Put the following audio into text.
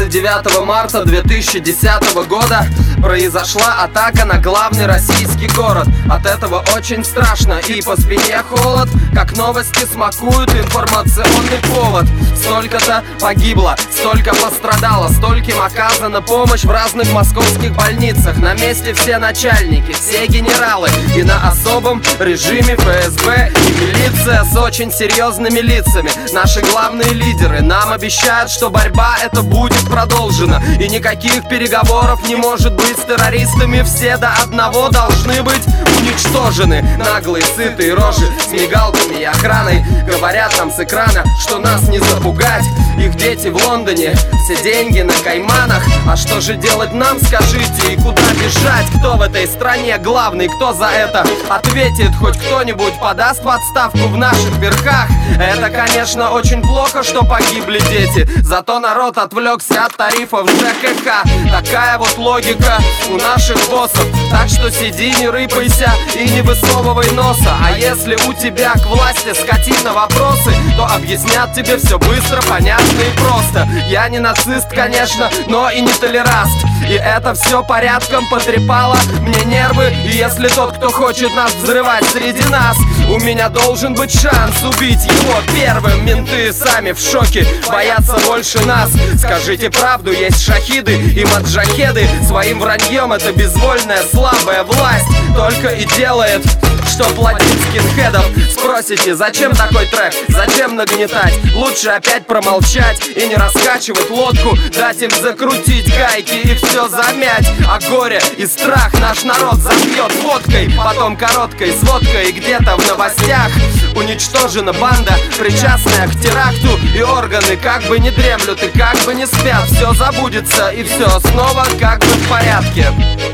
29 марта 2010 года произошла атака на главный российский город. От этого очень страшно и по спине холод, как новости смакуют информационный повод. Столько-то погибло, столько пострадало, стольким оказана помощь в разных московских больницах. На месте все начальники, все генералы, и на особом режиме ФСБ и милиция с очень серьезными лицами. Наши главные лидеры нам обещают, что борьба эта будет продолжена, и никаких переговоров не может быть с террористами. Все до одного должны быть уничтожены. Наглые, сытые рожи с мигалками и охраной говорят нам с экрана, что нас не запугать. Их дети в Лондоне, все деньги на кайманах. А что же делать нам, скажите, и куда бежать? Кто в этой стране главный, кто за это ответит? Хоть кто-нибудь подаст в отставку в наших верхах? Это, конечно, очень плохо, что погибли дети, зато народ отвлекся от тарифов ЖКХ. Такая вот логика у наших боссов. Так что сиди, не рыпайся и не высовывай носа. А если у тебя к власти, скотина, вопросы, то объяснят тебе все быстро, понятно и просто. Я не нацист, конечно, но и не толераст, и это все порядком потрепало мне нервы. И если тот, кто хочет нас взрывать среди нас, у меня должен быть шанс убить его первым. Менты сами в шоке, боятся больше нас. Скажите правду, есть шахиды и маджахеды. Своим враньем эта безвольная слабая власть только и делает, что платить скинхедов. Спросите, зачем такой трек, зачем нагнетать? Лучше опять промолчать и не раскачивать лодку, дать им закрутить гайки и все замять. А горе и страх наш народ забьет водкой, потом короткой сводкой. И где-то в новостях уничтожена банда, причастная к теракту, и органы как бы не дремлют и как бы не спят. Все забудется и все снова как бы в порядке.